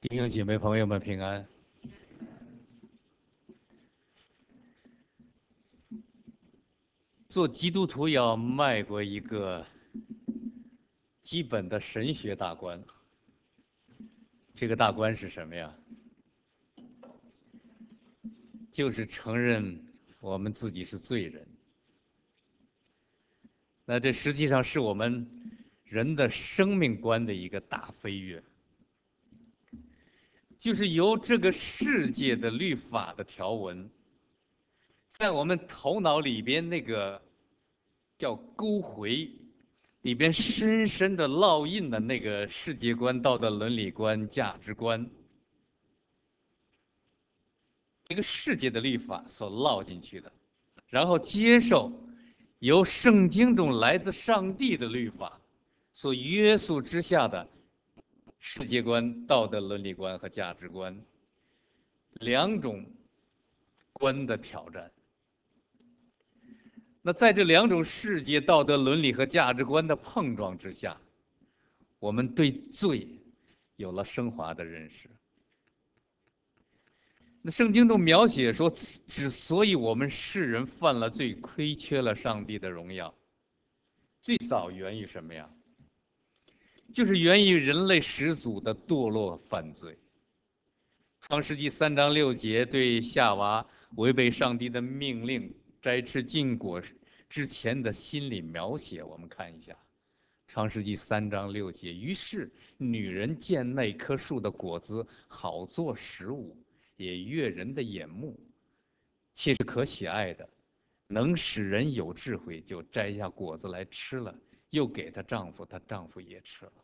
弟兄姐妹朋友们平安。做基督徒要迈过一个基本的神学大关，这个大关是什么呀？就是承认我们自己是罪人。那这实际上是我们人的生命观的一个大飞跃，就是由这个世界的律法的条文，在我们头脑里边那个叫勾回里边深深的烙印的那个世界观、道德伦理观、价值观，一个世界的律法所烙进去的，然后接受由圣经中来自上帝的律法所约束之下的世界观、道德伦理观和价值观两种观的挑战。那在这两种世界道德伦理和价值观的碰撞之下，我们对罪有了升华的认识。那圣经中描写说，之所以我们世人犯了罪，亏缺了上帝的荣耀，最早源于什么呀？就是源于人类始祖的堕落犯罪。创世纪3章6节对夏娃违背上帝的命令摘吃禁果之前的心理描写，我们看一下。创世纪3章6节，于是女人见那棵树的果子好做食物，也悦人的眼目，且是可喜爱的，能使人有智慧，就摘下果子来吃了，又给她丈夫，她丈夫也吃了。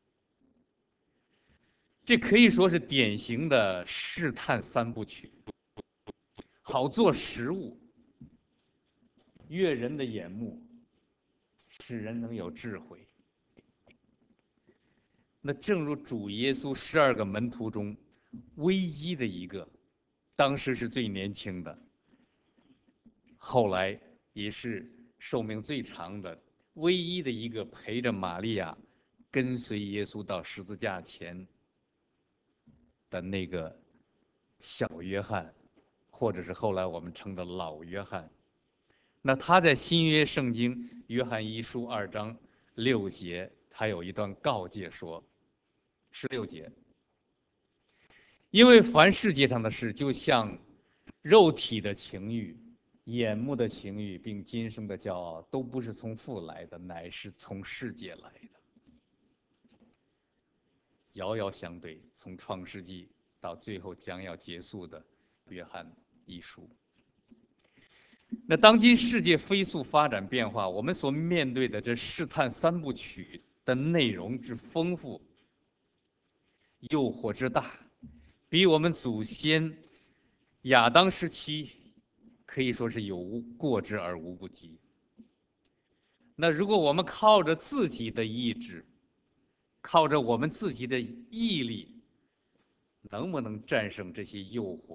这可以说是典型的试探三部曲：好做食物，悦人的眼目，使人能有智慧。那正如主耶稣12个门徒中唯一的一个，当时是最年轻的，后来也是寿命最长的，唯一的一个陪着玛利亚跟随耶稣到十字架前的那个小约翰，或者是后来我们称的老约翰。那他在新约圣经约翰一书2章6节，他有一段告诫说，16节，因为凡世界上的事，就像肉体的情欲、眼目的情欲，并今生的骄傲，都不是从父来的，乃是从世界来的。遥遥相对，从创世纪到最后将要结束的约翰一书。那当今世界飞速发展变化，我们所面对的这试探三部曲的内容之丰富，诱惑之大，比我们祖先亚当时期可以说是有过之而无不及。那如果我们靠着自己的意志，靠着我们自己的毅力，能不能战胜这些诱惑？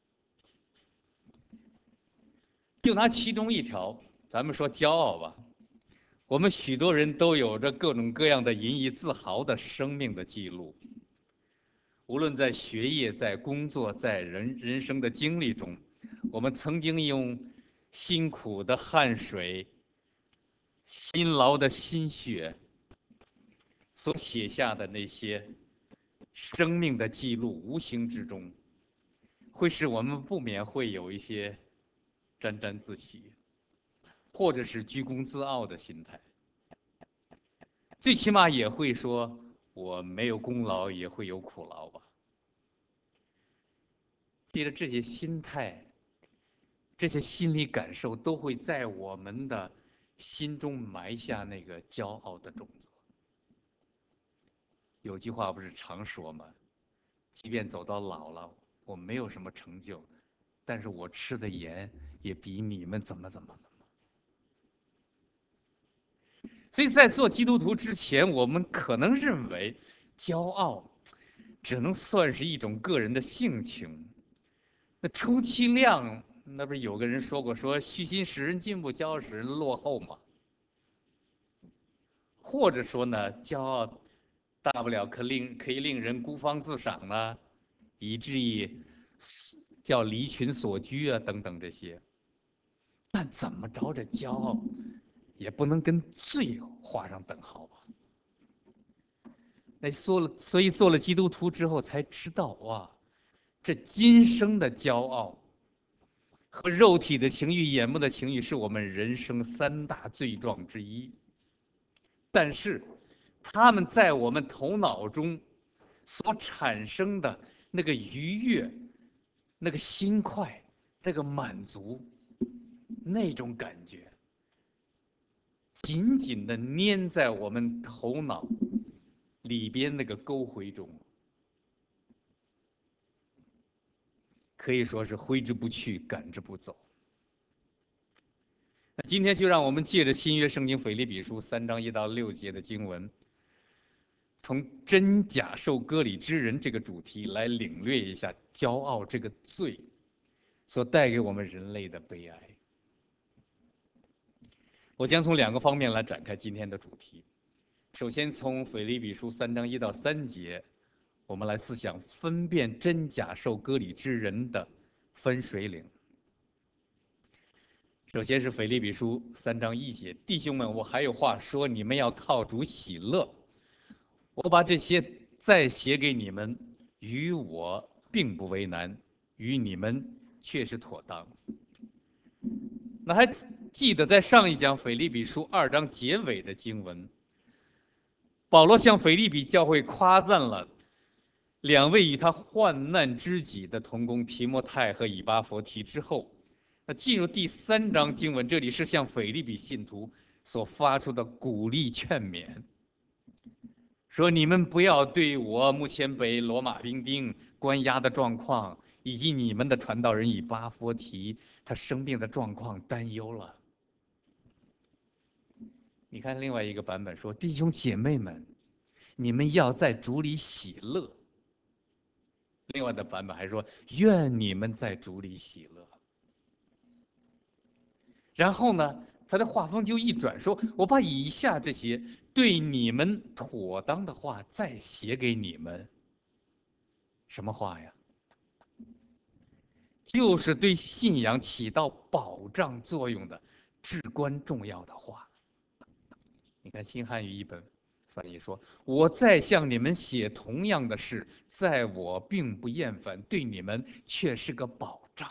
就拿其中一条，咱们说骄傲吧。我们许多人都有着各种各样的引以自豪的生命的记录，无论在学业、在工作、在人生的经历中，我们曾经用辛苦的汗水、辛劳的心血所写下的那些生命的记录，无形之中会使我们不免会有一些沾沾自喜，或者是居功自傲的心态。最起码也会说，我没有功劳也会有苦劳吧。记得这些心态、这些心理感受，都会在我们的心中埋下那个骄傲的种子。有句话不是常说吗？即便走到老了，我没有什么成就，但是我吃的盐也比你们怎么怎么怎么。所以在做基督徒之前，我们可能认为骄傲只能算是一种个人的性情。那充其量，那不是有个人说过，说虚心使人进步，骄傲使人落后嘛？或者说呢，骄傲大不了可以令人孤芳自赏呢，以至于叫离群索居啊等等这些。但怎么着，这骄傲也不能跟罪画上等号吧？所以做了基督徒之后才知道，哇，这今生的骄傲和肉体的情欲、眼目的情欲，是我们人生三大罪状之一。但是，他们在我们头脑中所产生的那个愉悦、那个心快、那个满足，那种感觉，紧紧地粘在我们头脑里边那个沟回中，可以说是挥之不去，赶之不走。那今天就让我们借着新约圣经腓立比书3章1到6节的经文，从真假受割礼之人这个主题来领略一下骄傲这个罪所带给我们人类的悲哀。我将从2个方面来展开今天的主题。首先，从腓立比书3章1到3节，我们来思想分辨真假受割礼之人的分水岭。首先是腓立比书3章1节，弟兄们，我还有话说，你们要靠主喜乐。我把这些再写给你们，与我并不为难，与你们却是妥当。那还记得在上一讲腓立比书2章结尾的经文，保罗向腓立比教会夸赞了2位与他患难知己的同工提摩太和以巴弗提之后，那进入第3章经文，这里是向腓立比信徒所发出的鼓励劝勉，说你们不要对我目前被罗马兵丁关押的状况，以及你们的传道人以巴弗提他生病的状况担忧了。你看另外一个版本说，弟兄姐妹们，你们要在主里喜乐。另外的版本还说，愿你们在主里喜乐。然后呢，他的话锋就一转，说我把以下这些对你们妥当的话再写给你们。什么话呀？就是对信仰起到保障作用的至关重要的话。你看新汉语译本翻译说，我再向你们写同样的事，在我并不厌烦，对你们却是个保障。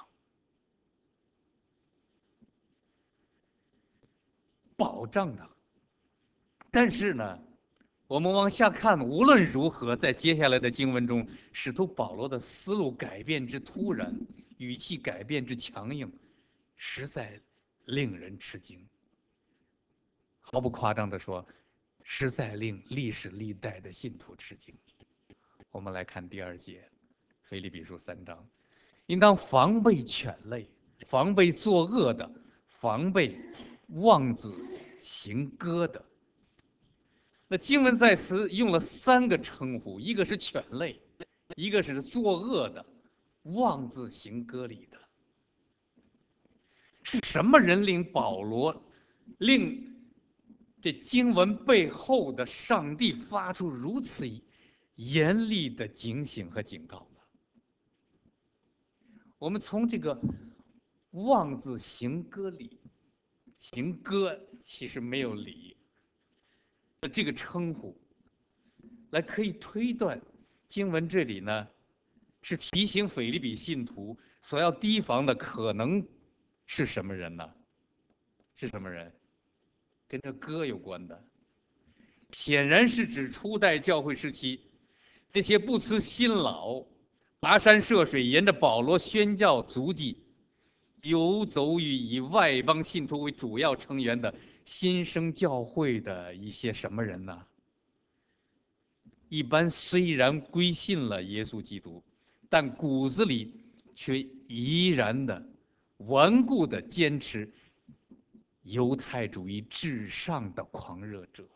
保障的。但是呢，我们往下看，无论如何，在接下来的经文中，使徒保罗的思路改变之突然，语气改变之强硬，实在令人吃惊。毫不夸张地说，实在令历史历代的信徒吃惊。我们来看第2节，腓立比书3章，应当防备犬类，防备作恶的，防备妄自行割的。那经文在此用了3个称呼，一个是犬类，一个是作恶的，妄自行割礼的。是什么人令保罗令这经文背后的上帝发出如此严厉的警醒和警告呢？我们从这个妄自行割礼，行割其实没有礼的这个称呼，来可以推断，经文这里呢是提醒腓立比信徒所要提防的可能是什么人呢？是什么人？跟这割有关的，显然是指初代教会时期那些不辞辛劳、跋山涉水，沿着保罗宣教足迹，游走于以外邦信徒为主要成员的新生教会的一些什么人呢？一般虽然归信了耶稣基督，但骨子里却依然的顽固的坚持犹太主义至上的狂热者，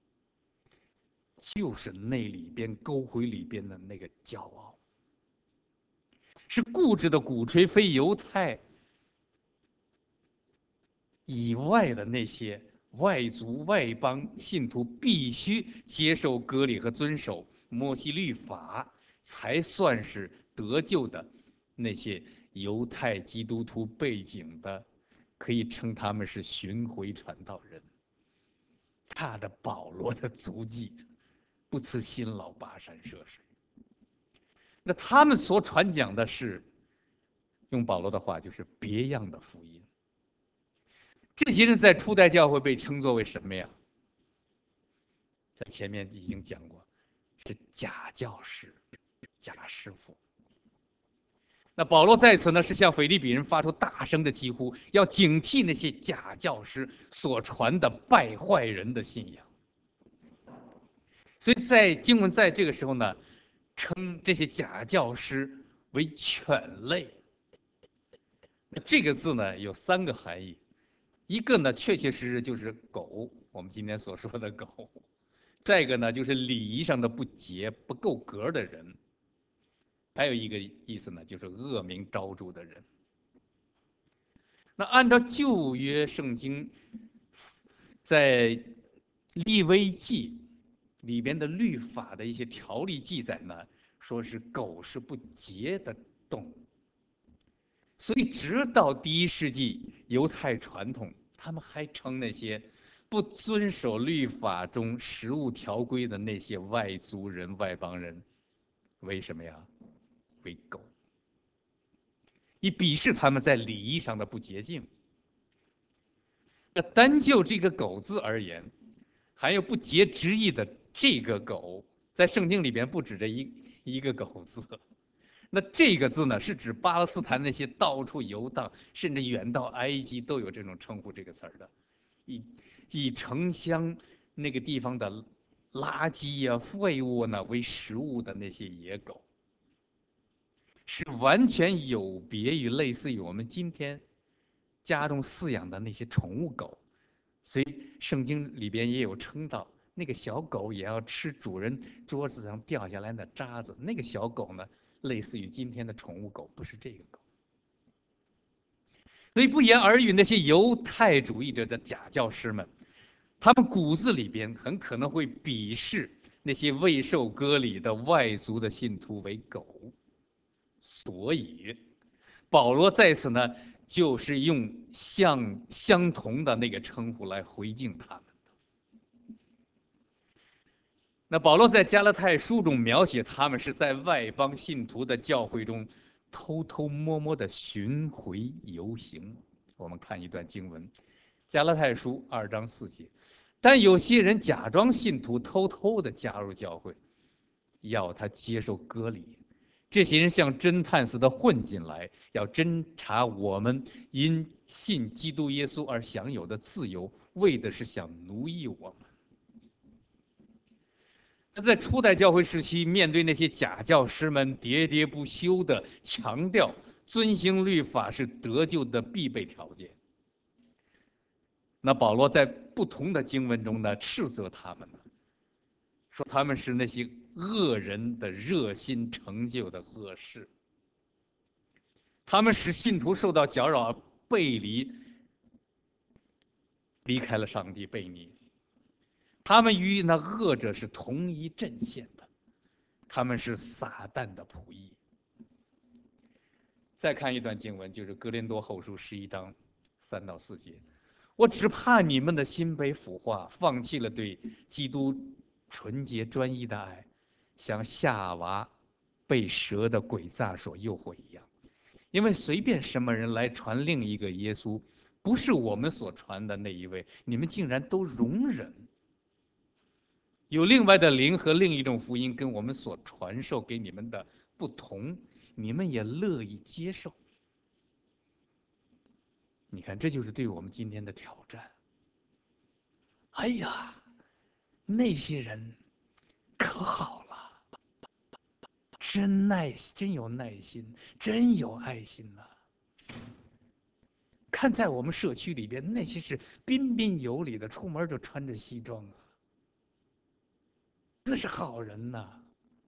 就是那里边沟回里边的那个骄傲，是固执的鼓吹非犹太以外的那些外族外邦信徒必须接受割礼和遵守摩西律法，才算是得救的那些犹太基督徒背景的，可以称他们是巡回传道人。他的保罗的足迹，不辞辛劳跋山涉水。那他们所传讲的是，用保罗的话就是别样的福音。这些人在初代教会被称作为什么呀？在前面已经讲过，是假教师、假师傅。那保罗在此呢，是向腓立比人发出大声的疾呼，要警惕那些假教师所传的败坏人的信仰。所以在经文在这个时候呢，称这些假教师为犬类。这个字呢有3个含义，一个呢确确实实就是狗，我们今天所说的狗；再一个呢就是礼仪上的不洁、不够格的人；还有一个意思呢就是恶名昭著的人。那按照旧约圣经在利未记里边的律法的一些条例记载呢，说是狗是不洁的动物。所以，直到第1世纪，犹太传统他们还称那些不遵守律法中食物条规的那些外族人、外邦人为什么呀？为狗，以鄙视他们在礼仪上的不洁净。那单就这个“狗”字而言，含有不洁之意的这个“狗”，在圣经里边不止这一个“狗”字。那这个字呢，是指巴勒斯坦那些到处游荡，甚至远到埃及都有这种称呼这个词儿的，以城乡那个地方的垃圾呀、废物呢为食物的那些野狗，是完全有别于类似于我们今天家中饲养的那些宠物狗。所以圣经里边也有称到，那个小狗也要吃主人桌子上掉下来的渣子。那个小狗呢，类似于今天的宠物狗，不是这个狗。所以不言而喻，那些犹太主义者的假教师们，他们骨子里边很可能会鄙视那些未受割礼的外族的信徒为狗。所以保罗在此呢，就是用相同的那个称呼来回敬他们。那保罗在加拉太书中描写他们是在外邦信徒的教会中偷偷摸摸的巡回游行。我们看一段经文，加拉太书2章4节。但有些人假装信徒，偷偷的加入教会，要他接受割礼。这些人像侦探似的混进来，要侦查我们因信基督耶稣而享有的自由，为的是想奴役我们。在初代教会时期，面对那些假教师们喋喋不休地强调遵行律法是得救的必备条件，那保罗在不同的经文中呢，斥责他们呢，说他们是那些恶人的热心成就的恶事，他们使信徒受到搅扰，背离开了上帝，背逆。他们与那恶者是同一阵线的，他们是撒旦的仆役。再看一段经文，就是哥林多后书11章3到4节。我只怕你们的心被腐化，放弃了对基督纯洁专一的爱，像夏娃被蛇的诡诈所诱惑一样。因为随便什么人来传另一个耶稣，不是我们所传的那一位，你们竟然都容忍。有另外的灵和另一种福音跟我们所传授给你们的不同，你们也乐意接受。你看，这就是对我们今天的挑战。哎呀，那些人可好了，真有耐心，真有爱心呐、看在我们社区里边，那些是彬彬有礼的，出门就穿着西装啊，那是好人呐、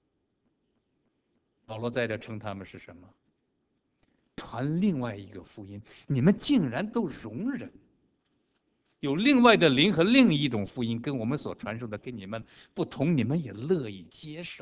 保罗在这称他们是什么？传另外一个福音，你们竟然都容忍。 有另外的灵和另一种福音跟我们所传授的跟你们不同，你们也乐意接受。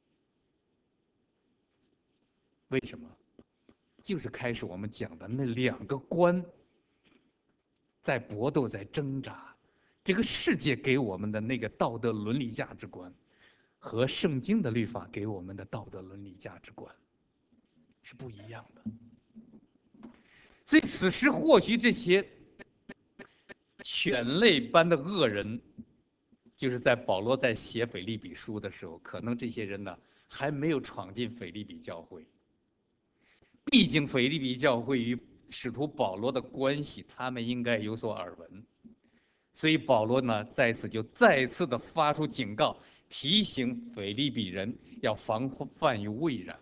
为什么？就是开始我们讲的那两个观在搏斗，在挣扎。这个世界给我们的那个道德伦理价值观，和圣经的律法给我们的道德伦理价值观是不一样的。所以此时或许这些犬类般的恶人，就是在保罗在写腓立比书的时候，可能这些人呢还没有闯进腓立比教会。毕竟腓立比教会与使徒保罗的关系，他们应该有所耳闻。所以保罗呢，在此就再次的发出警告，提醒腓立比人要防范于未然。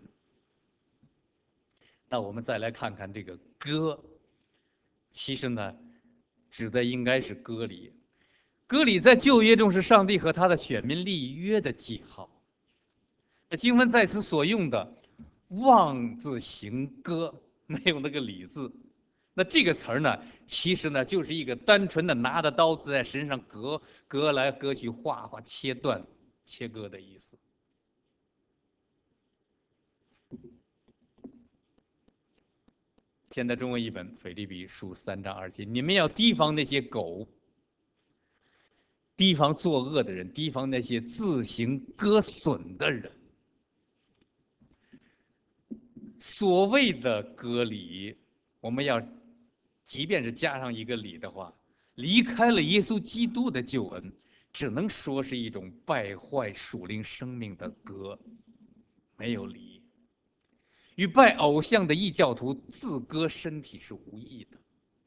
那我们再来看看这个割，其实呢，指的应该是割礼。割礼在旧约中是上帝和他的选民立约的记号。那经文在此所用的"望"字行割，没有那个礼字。那这个词儿呢，其实呢就是一个单纯的拿着刀子在身上割来割去、划划、切断、切割的意思。现在中文译本腓立比书3章2节，你们要提防那些狗，提防作恶的人，提防那些自行割损的人。所谓的割礼，我们要即便是加上一个礼的话，离开了耶稣基督的救恩，只能说是一种败坏属灵生命的割，没有礼。与拜偶像的异教徒自割身体是无异的，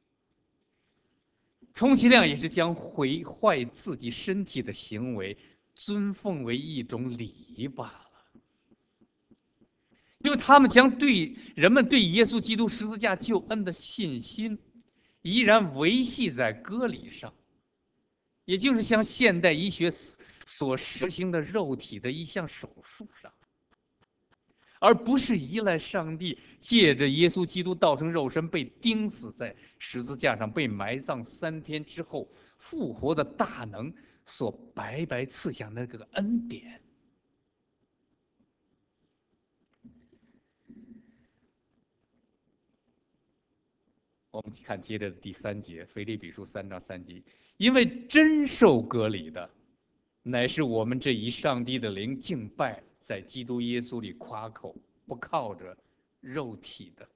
充其量也是将毁坏自己身体的行为尊奉为一种礼仪罢了。因为他们将对人们对耶稣基督十字架救恩的信心，依然维系在割礼上，也就是像现代医学所实行的肉体的一项手术上，而不是依赖上帝借着耶稣基督道成肉身被钉死在十字架上，被埋葬3天之后复活的大能所白白赐下那个恩典。我们看接着的第3节，腓立比书3章3节，因为真受割礼的，乃是我们这以上帝的灵敬拜，在基督耶稣里夸口，不靠着肉体的。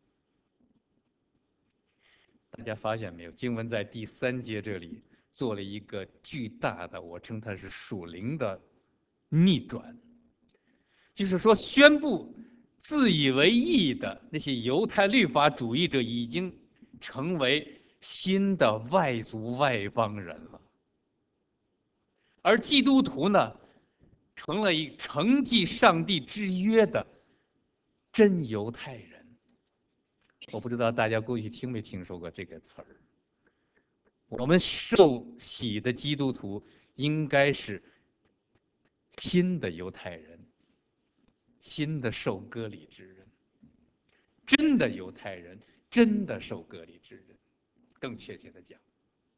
大家发现没有？经文在第3节这里做了一个巨大的，我称它是属灵的逆转，就是说宣布自以为义的那些犹太律法主义者已经成为新的外族外邦人了，而基督徒呢，成了承继上帝之约的真犹太人。我不知道大家过去听没听说过这个词儿。我们受洗的基督徒应该是新的犹太人，新的受割礼之人，真的犹太人，真的受割礼之人。更确切的讲，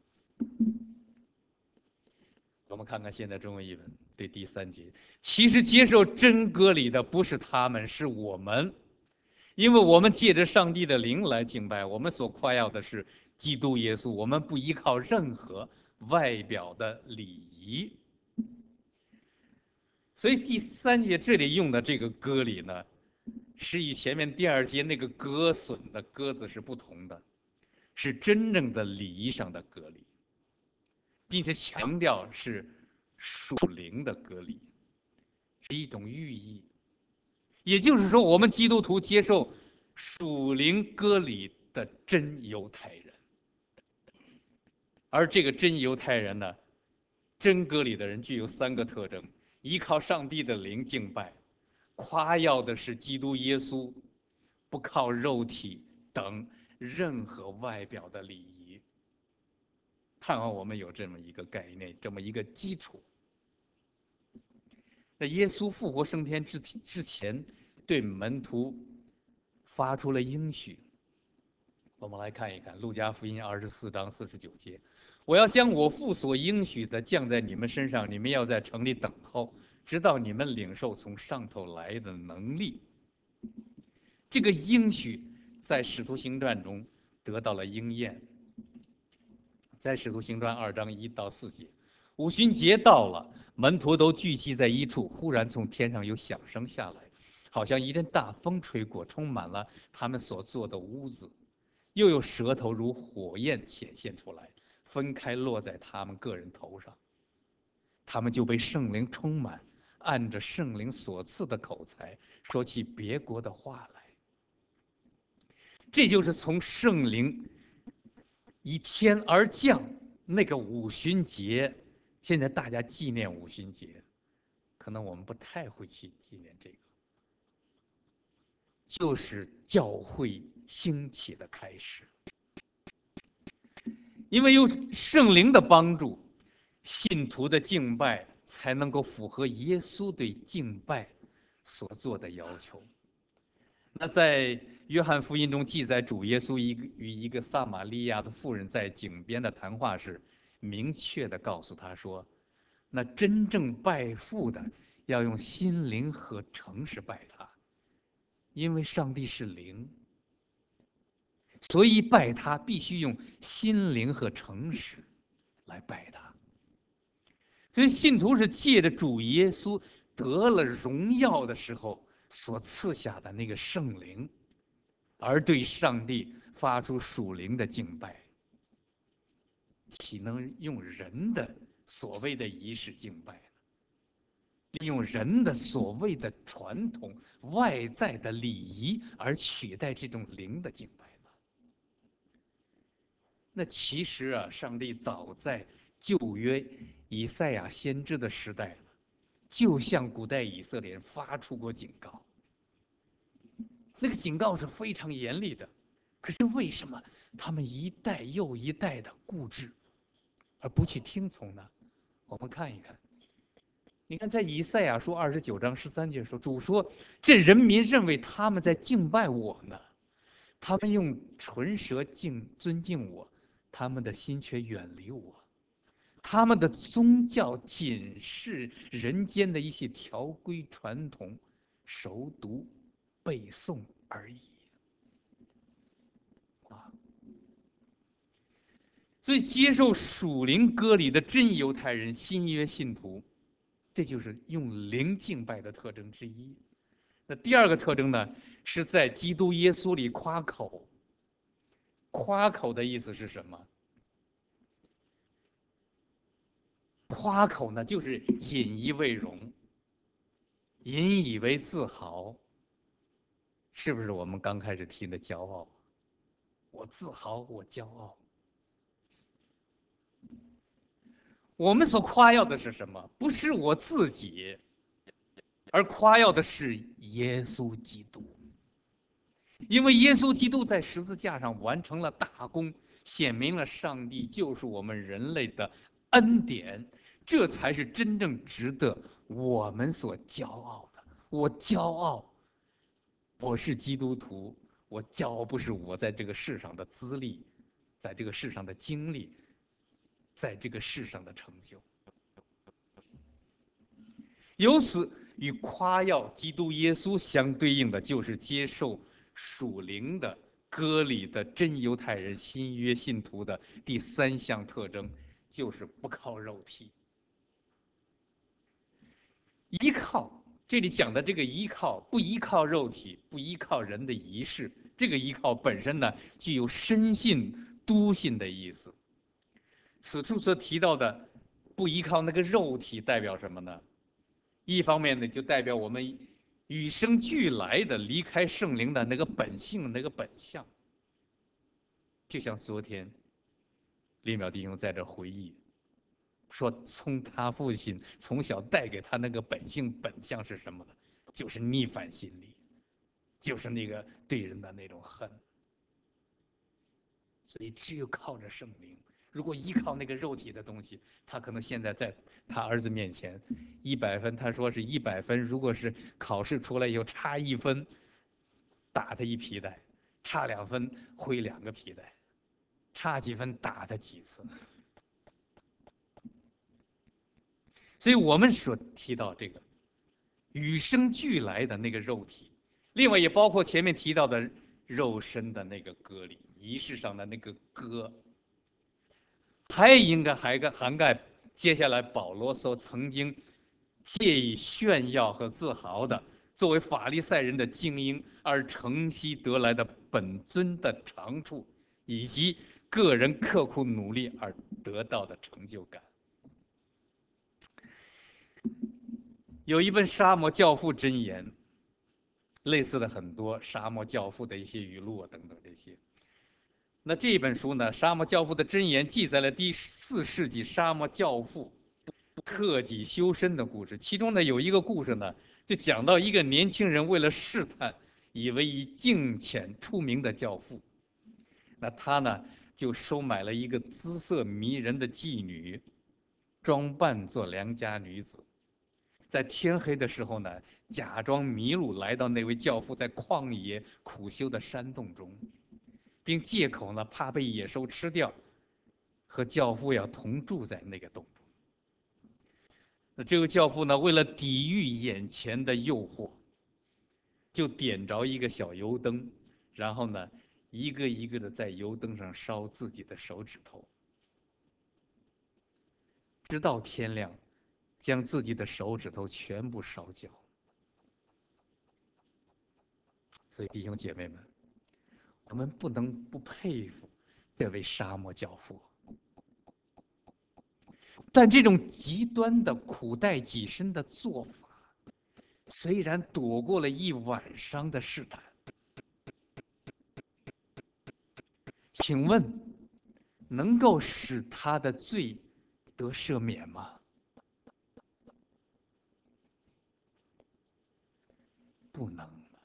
我们看看现在中文译本对第3节，其实接受真割礼的不是他们，是我们，因为我们借着上帝的灵来敬拜，我们所夸耀的是基督耶稣，我们不依靠任何外表的礼仪。所以第3节这里用的这个割礼呢，是与前面第2节那个割损的割字是不同的，是真正的礼仪上的割礼，并且强调是属灵的割礼，是一种寓意。也就是说，我们基督徒接受属灵割礼的真犹太人，而这个真犹太人呢，真割礼的人具有3个特征：依靠上帝的灵敬拜，夸耀的是基督耶稣，不靠肉体等任何外表的礼仪。盼望我们有这么一个概念，这么一个基础。在耶稣复活升天之前，对门徒发出了应许。我们来看一看《路加福音》24章49节：“ 我要将我父所应许的降在你们身上，你们要在城里等候，直到你们领受从上头来的能力。这个应许在使徒行传中得到了应验，在使徒行传2章1到4节，五旬节到了，门徒都聚集在一处，忽然从天上有响声下来，好像一阵大风吹过，充满了他们所坐的屋子，又有舌头如火焰显现出来，分开落在他们个人头上，他们就被圣灵充满，按着圣灵所赐的口才说起别国的话来。这就是从圣灵以天而降那个五旬节。现在大家纪念五旬节，可能我们不太会去纪念这个，就是教会兴起的开始。因为有圣灵的帮助，信徒的敬拜才能够符合耶稣对敬拜所做的要求。那在约翰福音中记载，主耶稣与一个撒玛利亚的妇人在井边的谈话时，明确地告诉他说：“那真正拜父的，要用心灵和诚实拜他，因为上帝是灵，所以拜他必须用心灵和诚实来拜他。”所以信徒是借着主耶稣得了荣耀的时候所赐下的那个圣灵，而对上帝发出属灵的敬拜，岂能用人的所谓的仪式敬拜呢？利用人的所谓的传统、外在的礼仪而取代这种灵的敬拜呢？那其实啊，上帝早在旧约以赛亚先知的时代了，就向古代以色列人发出过警告。那个警告是非常严厉的，可是为什么他们一代又一代的固执，而不去听从呢？我们看一看，你看在以赛亚书29章13节说，主说：“这人民认为他们在敬拜我呢，他们用唇舌尊敬我，他们的心却远离我。他们的宗教仅是人间的一些条规传统，熟读背诵而已。”所以，接受属灵割礼的真犹太人、新约信徒，这就是用灵敬拜的特征之一。那第二个特征呢，是在基督耶稣里夸口。夸口的意思是什么？夸口呢，就是引以为荣，引以为自豪。是不是我们刚开始提的骄傲？我自豪，我骄傲。我们所夸耀的是什么？不是我自己，而夸耀的是耶稣基督。因为耶稣基督在十字架上完成了大功，显明了上帝救赎我们人类的恩典，这才是真正值得我们所骄傲的。我骄傲，我是基督徒，我骄傲不是我在这个世上的资历，在这个世上的经历，在这个世上的成就。由此与夸耀基督耶稣相对应的，就是接受属灵的割礼的真犹太人、新约信徒的第三项特征，就是不靠肉体，依靠。这里讲的这个依靠，不依靠肉体，不依靠人的仪式，这个依靠本身呢，具有深信、笃信的意思。此处所提到的不依靠那个肉体，代表什么呢？一方面呢，就代表我们与生俱来的离开圣灵的那个本性、那个本相。就像昨天李淼弟兄在这回忆说，从他父亲从小带给他那个本性本相是什么呢？就是逆反心理，就是那个对人的那种恨。所以只有靠着圣灵。如果依靠那个肉体的东西，他可能现在在他儿子面前，100分，他说是100分，如果是考试出来以后差1分，打他一皮带；差2分挥2个皮带；差几分打他几次。 所以我们所提到这个与生俱来的那个肉体，另外也包括前面提到的肉身的那个割礼，仪式上的那个割，还应该涵盖接下来保罗所曾经借以炫耀和自豪的，作为法利赛人的精英而承袭得来的本尊的长处，以及个人刻苦努力而得到的成就感。有一本《沙漠教父箴言》，类似的很多沙漠教父的一些语录啊等等这些。那这本书呢，《沙漠教父的箴言》记载了第4世纪沙漠教父克己修身的故事。其中呢有一个故事呢，就讲到一个年轻人为了试探以为以敬虔出名的教父，那他呢就收买了一个姿色迷人的妓女，装扮作良家女子，在天黑的时候呢，假装迷路来到那位教父在旷野苦修的山洞中，并借口呢怕被野兽吃掉，和教父要同住在那个洞中。那这个教父呢，为了抵御眼前的诱惑，就点着一个小油灯，然后呢，一个一个的在油灯上烧自己的手指头，直到天亮，将自己的手指头全部烧焦。所以弟兄姐妹们，我们不能不佩服这位沙漠教父。但这种极端的苦待己身的做法，虽然躲过了一晚上的试探，请问能够使他的罪得赦免吗？不能。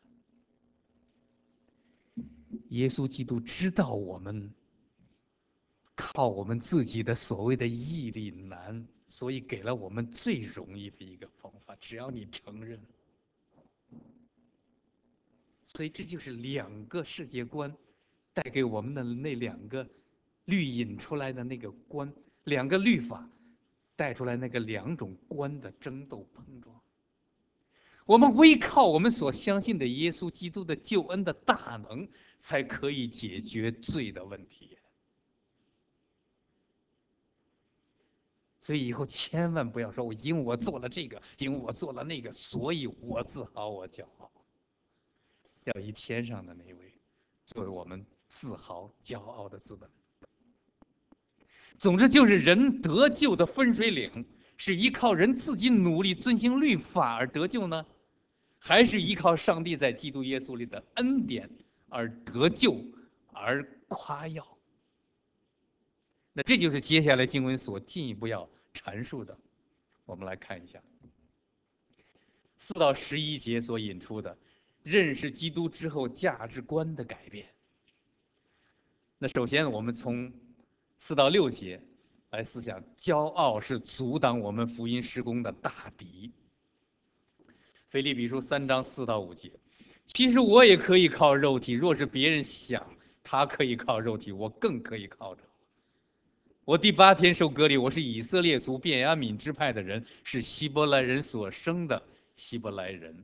耶稣基督知道我们靠我们自己的所谓的毅力难，所以给了我们最容易的一个方法，只要你承认。所以这就是2个世界观带给我们的那2个律引出来的那个观，2个律法带出来那个2种观的争斗碰撞。我们唯靠我们所相信的耶稣基督的救恩的大能，才可以解决罪的问题。所以以后千万不要说因为我做了这个，因为我做了那个，所以我自豪，我骄傲。要以天上的那位作为我们自豪、骄傲的资本。总之，就是人得救的分水岭，是依靠人自己努力遵行律法而得救呢，还是依靠上帝在基督耶稣里的恩典而得救而夸耀？那这就是接下来经文所进一步要阐述的。我们来看一下4到11节所引出的认识基督之后价值观的改变。那首先，我们从4到6节来思想，骄傲是阻挡我们福音施工的大敌。腓立比书3章4到5节，其实我也可以靠肉体，若是别人想他可以靠肉体，我更可以靠着。我第8天受割礼，我是以色列族便雅悯支派的人，是希伯来人所生的希伯来人。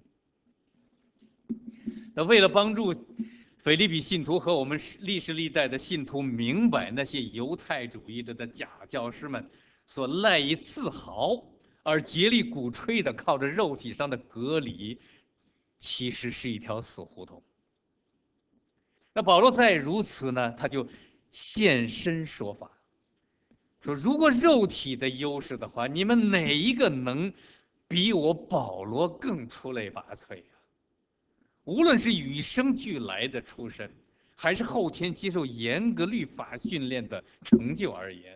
那为了帮助腓立比信徒和我们历世历代的信徒明白那些犹太主义者的假教师们所赖以自豪而竭力鼓吹的靠着肉体上的隔离，其实是一条死胡同。那保罗再如此呢，他就现身说法，说如果肉体的优势的话，你们哪一个能比我保罗更出类拔萃呀？无论是与生俱来的出身，还是后天接受严格律法训练的成就而言，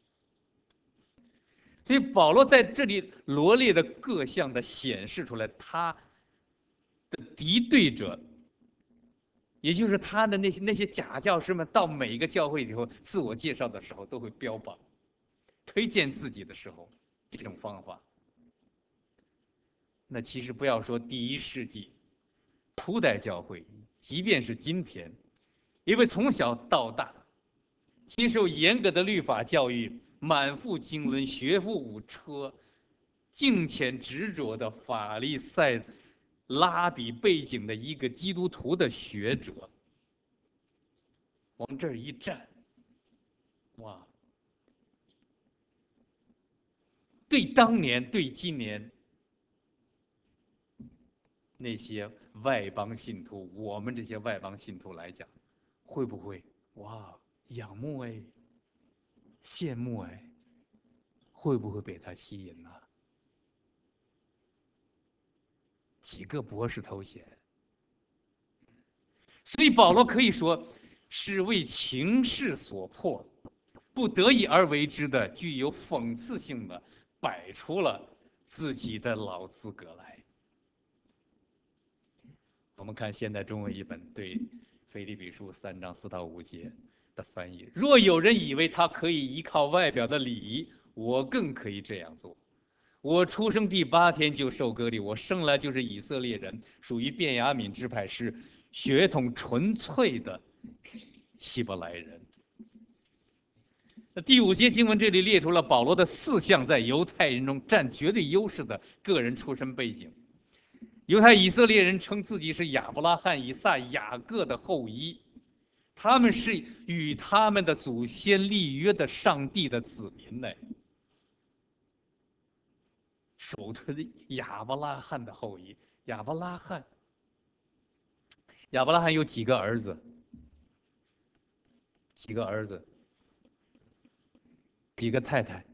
所以保罗在这里罗列的各项的显示出来，他的敌对者，也就是他的那些假教师们，到每一个教会以后自我介绍的时候，都会标榜推荐自己的时候这种方法。那其实不要说第1世纪初代教会，即便是今天，因为从小到大接受严格的律法教育，满腹经纶，学富五车， 敬虔执着的法利赛拉比背景的一个基督徒的学者，往这儿一站，哇！对当年、对今年那些外邦信徒，我们这些外邦信徒来讲，会不会哇仰慕哎，羡慕哎，会不会被他吸引呢？几个博士头衔，所以保罗可以说是为情势所迫，不得已而为之的，具有讽刺性的摆出了自己的老资格来。我们看现代中文译本对腓立比书3章4到5节的翻译：若有人以为他可以依靠外表的礼仪，我更可以这样做。我出生第8天就受割礼，我生来就是以色列人，属于便雅悯支派，是血统纯粹的希伯来人。那第5节经文这里列出了保罗的4项在犹太人中占绝对优势的个人出身背景。犹太以色列人称自己是亚伯拉罕、以撒、雅各的后裔，他们是与他们的祖先立约的上帝的子民呢。首推的亚伯拉罕的后裔，亚伯拉罕有几个儿子？几个儿子？几个太太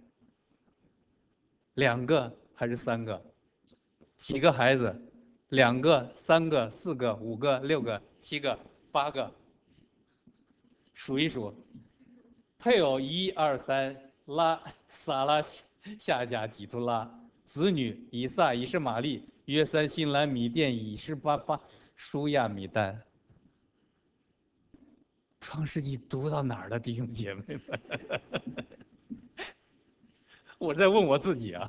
？2个还是3个？几个孩子？2个、3个、4个、5个、6个、7个、8个？数一数。配偶1、2、3，撒拉、夏甲、基图拉；子女以撒、以实玛利、约三、新兰、米甸、以实巴巴、舒亚、米丹。创世纪读到哪儿了，弟兄姐妹们？我在问我自己啊，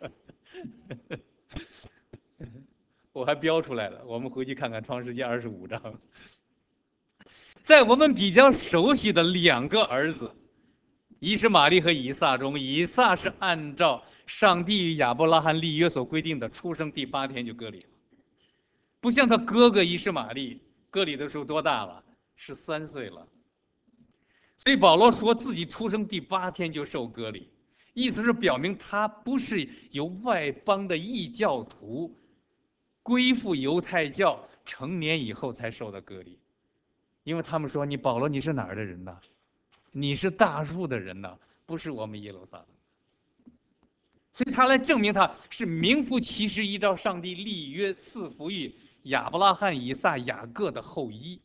我还标出来了。我们回去看看创世纪25章，在我们比较熟悉的2个儿子以实玛利和以撒中，以撒是按照上帝与亚伯拉罕立约所规定的，出生第8天就割礼了，不像他哥哥以实玛利，割礼的时候多大了？13岁了。所以保罗说自己出生第8天就受割礼，意思是表明他不是由外邦的异教徒归附犹太教成年以后才受的割礼，因为他们说你保罗你是哪儿的人呢？你是大树的人呢，不是我们耶路撒冷。所以他来证明他是名副其实依照上帝立约赐福于亚伯拉罕、以撒、雅各的后裔。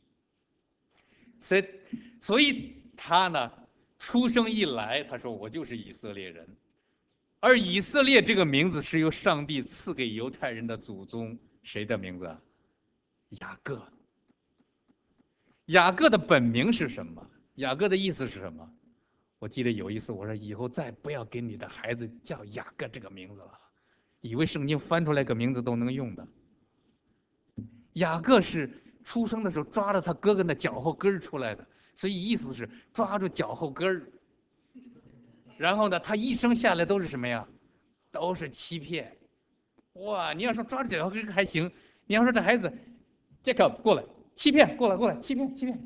所以他呢，出生一来，他说我就是以色列人，而以色列这个名字是由上帝赐给犹太人的祖宗谁的名字啊？雅各。雅各的本名是什么？雅各的意思是什么？我记得有一次我说以后再不要给你的孩子叫雅各这个名字了，以为圣经翻出来个名字都能用的。雅各是出生的时候抓着他哥哥的脚后跟出来的，所以意思是抓住脚后跟儿。然后呢，他一生下来都是什么呀？都是欺骗。哇，你要说抓着脚后跟还行，你要说这孩子，Jacob 过来，欺骗，过来，欺骗，欺骗，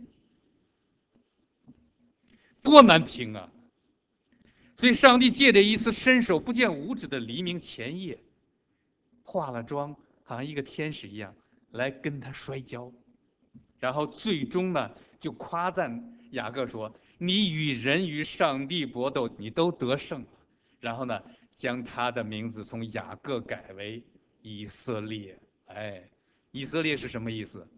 多难听啊！所以上帝借着一次伸手不见五指的黎明前夜，化了妆，好像一个天使一样来跟他摔跤，然后最终呢，就夸赞雅各说：“你与人与上帝搏斗，你都得胜了。”然后呢，将他的名字从雅各改为以色列。哎，以色列是什么意思？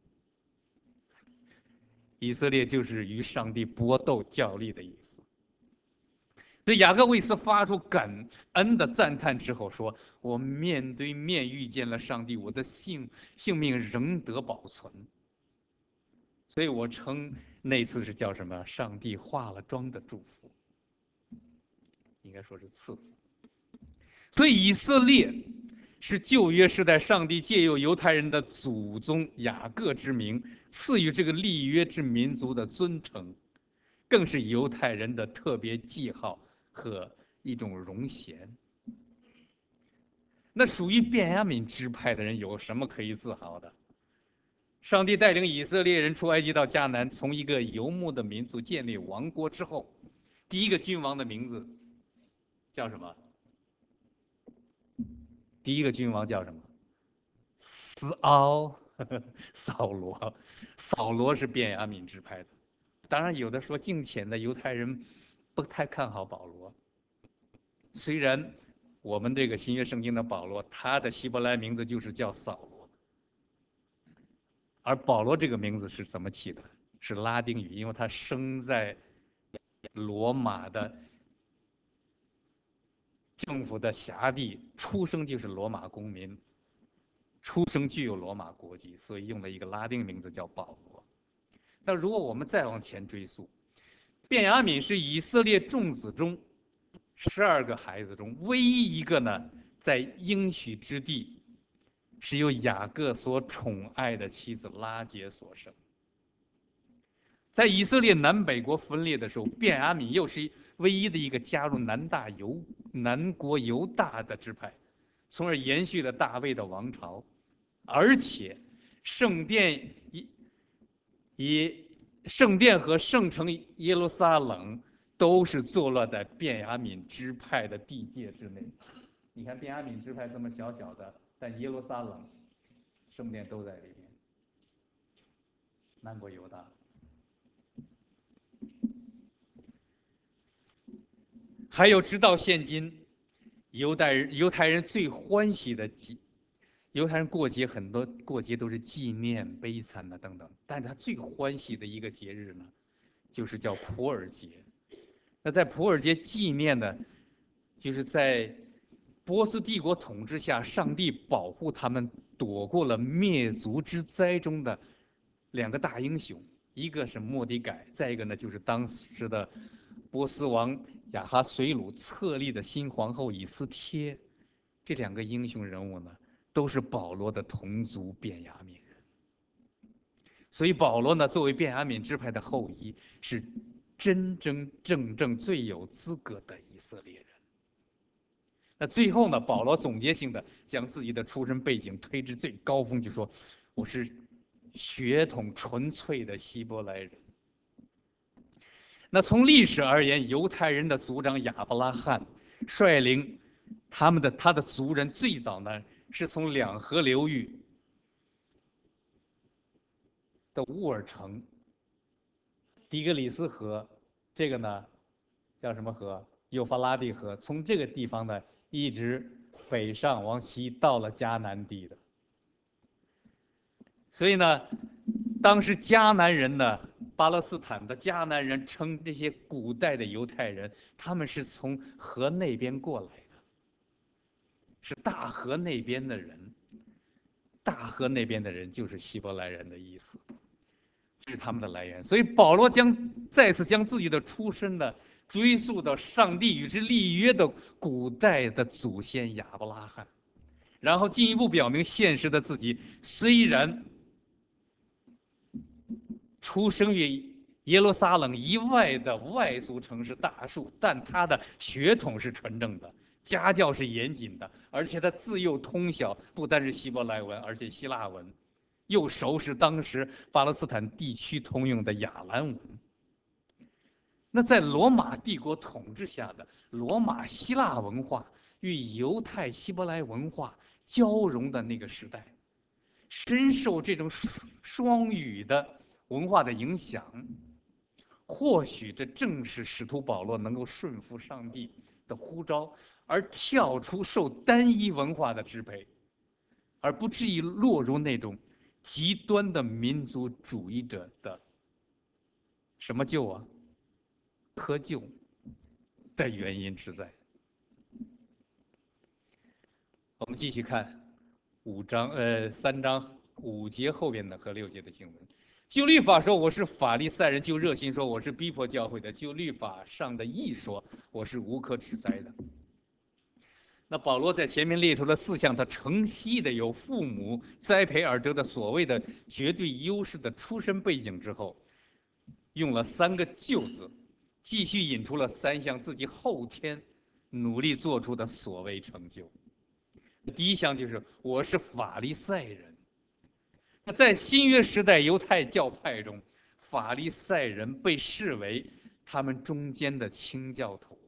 以色列就是与上帝搏斗较力的意思。所以雅各为此发出感恩的赞叹之后说：“我面对面遇见了上帝，我的性命仍得保存。”所以我称那次是叫什么？上帝化了妆的祝福，应该说是赐福。所以以色列是旧约时代上帝借由犹太人的祖宗雅各之名赐予这个立约之民族的尊称，更是犹太人的特别记号和一种荣衔。 那属于便雅悯支派的人有什么可以自豪的？上帝带领以色列人出埃及到迦南，从一个游牧的民族建立王国之后，第一个君王的名字叫什么？第一个君王叫什么？斯奥，扫罗。扫罗是便雅悯支派的。当然，有的说敬虔的犹太人不太看好保罗。虽然我们这个新约圣经的保罗，他的希伯来名字就是叫扫罗，而保罗这个名字是怎么起的？是拉丁语，因为他生在罗马的政府的辖地，出生就是罗马公民，出生具有罗马国籍，所以用了一个拉丁名字叫保罗。那如果我们再往前追溯，便雅悯是以色列众子中12个孩子中唯一一个呢，在应许之地是由雅各所宠爱的妻子拉结所生。在以色列南北国分裂的时候，便雅悯又是唯一的一个加入南国犹大的支派，从而延续了大卫的王朝。而且，圣殿圣殿和圣城耶路撒冷都是坐落在便雅悯支派的地界之内。你看便雅悯支派这么小小的，但耶路撒冷圣殿都在里面。南国犹大。还有直到现今，犹太人最欢喜的犹太人过节很多过节都是纪念悲惨的等等，但是他最欢喜的一个节日呢，就是叫普尔节。那在普尔节纪念的，就是在波斯帝国统治下，上帝保护他们躲过了灭族之灾中的2个大英雄，一个是莫迪改，再一个呢就是当时的波斯王亚哈随鲁册立的新皇后以斯帖。这2个英雄人物呢，都是保罗的同族便雅悯人。所以保罗呢，作为便雅悯支派的后裔，是真真正正最有资格的以色列人。那最后呢，保罗总结性的将自己的出身背景推至最高峰，就说：“我是血统纯粹的希伯来人。”那从历史而言，犹太人的族长亚伯拉罕率领他的族人最早呢，是从2河流域的乌尔城底格里斯河，这个呢叫什么河？幼发拉底河，从这个地方呢一直北上往西到了迦南地的。所以呢，当时迦南人呢，巴勒斯坦的迦南人称这些古代的犹太人，他们是从河那边过来的，是大河那边的人。大河那边的人就是希伯来人的意思，这是他们的来源。所以保罗再次将自己的出身呢追溯到上帝与之立约的古代的祖先亚伯拉罕，然后进一步表明现实的自己虽然出生于耶路撒冷以外的外族城市大数，但他的血统是纯正的，家教是严谨的，而且他自幼通晓不单是希伯来文，而且希腊文，又熟识当时巴勒斯坦地区通用的亚兰文。那在罗马帝国统治下的罗马希腊文化与犹太希伯来文化交融的那个时代，深受这种双语的文化的影响。或许这正是使徒保罗能够顺服上帝的呼召，而跳出受单一文化的支配，而不至于落入那种极端的民族主义者的什么救啊？窠臼的原因之在。我们继续看3章5节后边的和6节的经文。就律法说，我是法利赛人；就热心说，我是逼迫教会的；就律法上的义说，我是无可指摘的。那保罗在前面列出了4项他承袭的由父母栽培而得的所谓的绝对优势的出身背景之后，用了3个就字，继续引出了3项自己后天努力做出的所谓成就。 第一项就是我是法利赛人。那在新约时代犹太教派中，法利赛人被视为他们中间的清教徒，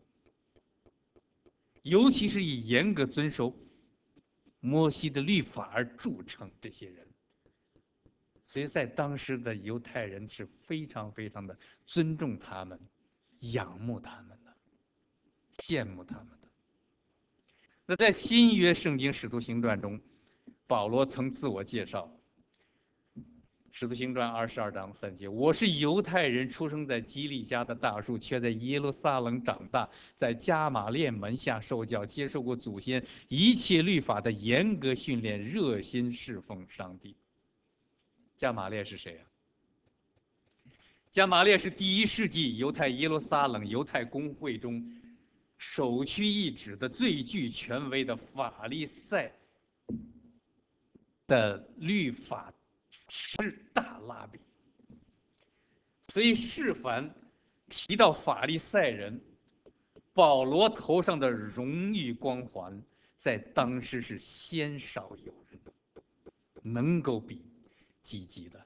尤其是以严格遵守摩西的律法而著称。这些人，所以在当时的犹太人是非常非常的尊重他们、仰慕他们的、羡慕他们的。那在新约圣经使徒行传中，保罗曾自我介绍，使徒行传22章3节，我是犹太人，出生在基利家的大树，却在耶路撒冷长大，在加玛列门下受教，接受过祖先一切律法的严格训练，热心侍奉上帝。加玛列是谁啊？加玛列是第1世纪犹太耶路撒冷犹太公会中首屈一指的最具权威的法利赛的律法师大拉比。所以是凡提到法利赛人，保罗头上的荣誉光环，在当时是鲜少有人能够比及的。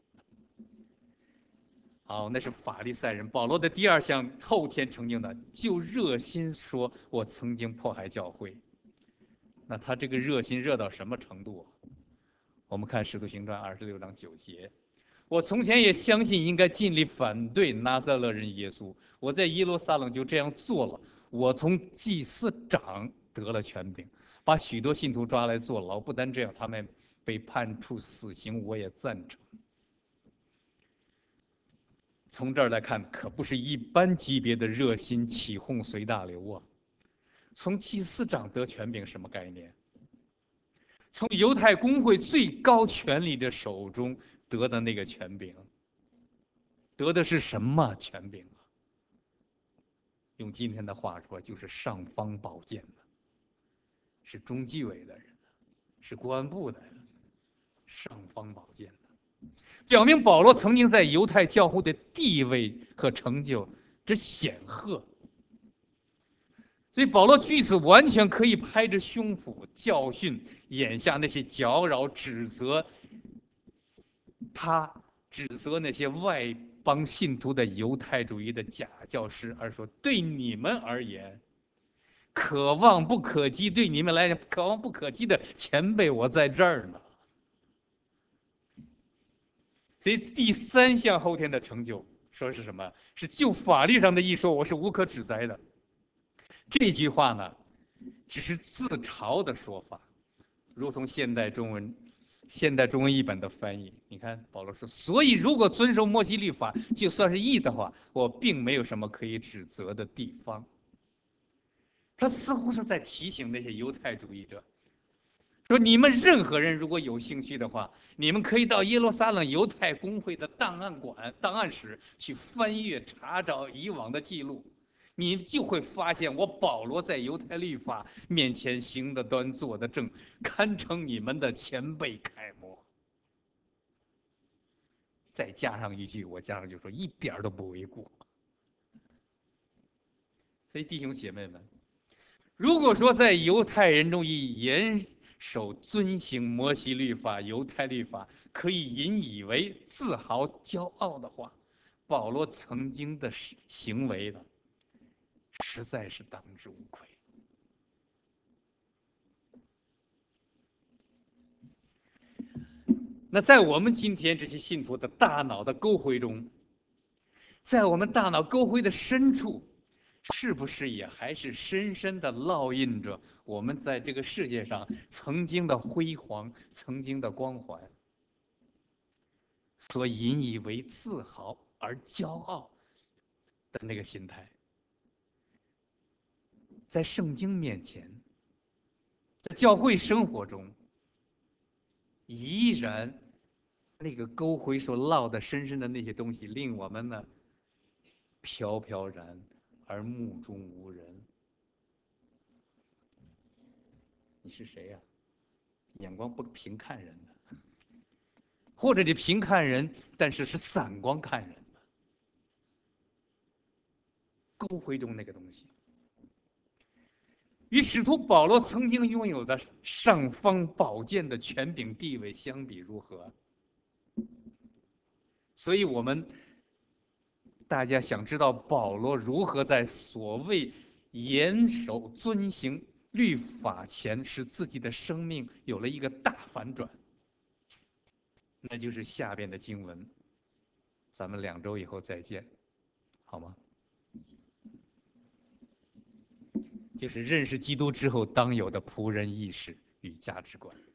好，那是法利赛人。保罗的第2项后天成就的，就热心说：“我曾经迫害教会。”那他这个热心热到什么程度啊？我们看《使徒行传》26章9节。我从前也相信应该尽力反对拿撒勒人耶稣，我在耶路撒冷就这样做了。我从祭司长得了权柄，把许多信徒抓来坐牢。不单这样，他们被判处死刑，我也赞成。从这儿来看，可不是一般级别的热心起哄随大流啊！从祭司长得权柄什么概念？从犹太公会最高权力的手中得的那个权柄，得的是什么权柄啊？用今天的话说，就是尚方宝剑的，是中纪委的人，是公安部的尚方宝剑的，表明保罗曾经在犹太教会的地位和成就之显赫。所以保罗据此完全可以拍着胸脯教训眼下那些搅扰、指责他、指责那些外邦信徒的犹太主义的假教师，而说：对你们而言，可望不可及；对你们来讲，可望不可及的前辈，我在这儿呢。所以第3项后天的成就，说是什么？是就法律上的一说，我是无可指责的。这句话呢，只是自嘲的说法，如同现代中文译本的翻译。你看，保罗说：“所以如果遵守摩西律法，就算是义的话，我并没有什么可以指责的地方。”他似乎是在提醒那些犹太主义者，说：“你们任何人如果有兴趣的话，你们可以到耶路撒冷犹太公会的档案室去翻阅查找以往的记录。”你就会发现，我保罗在犹太律法面前行得端，坐得正，堪称你们的前辈楷模。再加上一句，我加上就说一点都不为过。所以弟兄姐妹们，如果说在犹太人中以严守遵行摩西律法、犹太律法可以引以为自豪、骄傲的话，保罗曾经的行为呢，实在是当之无愧。那在我们今天这些信徒的大脑的沟回中，在我们大脑沟回的深处，是不是也还是深深的烙印着我们在这个世界上曾经的辉煌、曾经的光环，所引以为自豪而骄傲的那个心态？在圣经面前，在教会生活中，依然那个沟回所烙的深深的那些东西，令我们呢飘飘然而目中无人。你是谁呀？眼光不平看人的，或者你平看人，但是是散光看人的。沟回中那个东西， 与使徒保罗曾经拥有的尚方宝剑的权柄地位相比如何？所以大家想知道保罗如何在所谓严守遵行律法前，使自己的生命有了一个大反转，那就是下边的经文。咱们2周以后再见，好吗？就是认识基督之后当有的仆人意识与价值观。